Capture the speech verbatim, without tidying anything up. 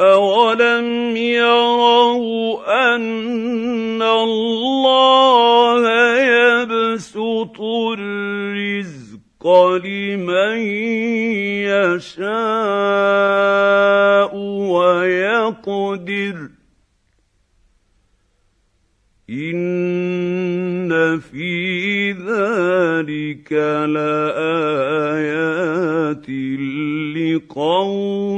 أَوَلَمْ يَرَوْا أَنَّ اللَّهَ يَبْسُطُ الرِّزْقَ لِمَن يَشَاءُ وَيَقْدِرُ ۚ إِنَّ فِي ذَٰلِكَ لَآيَاتٍ لِّقَوْمٍ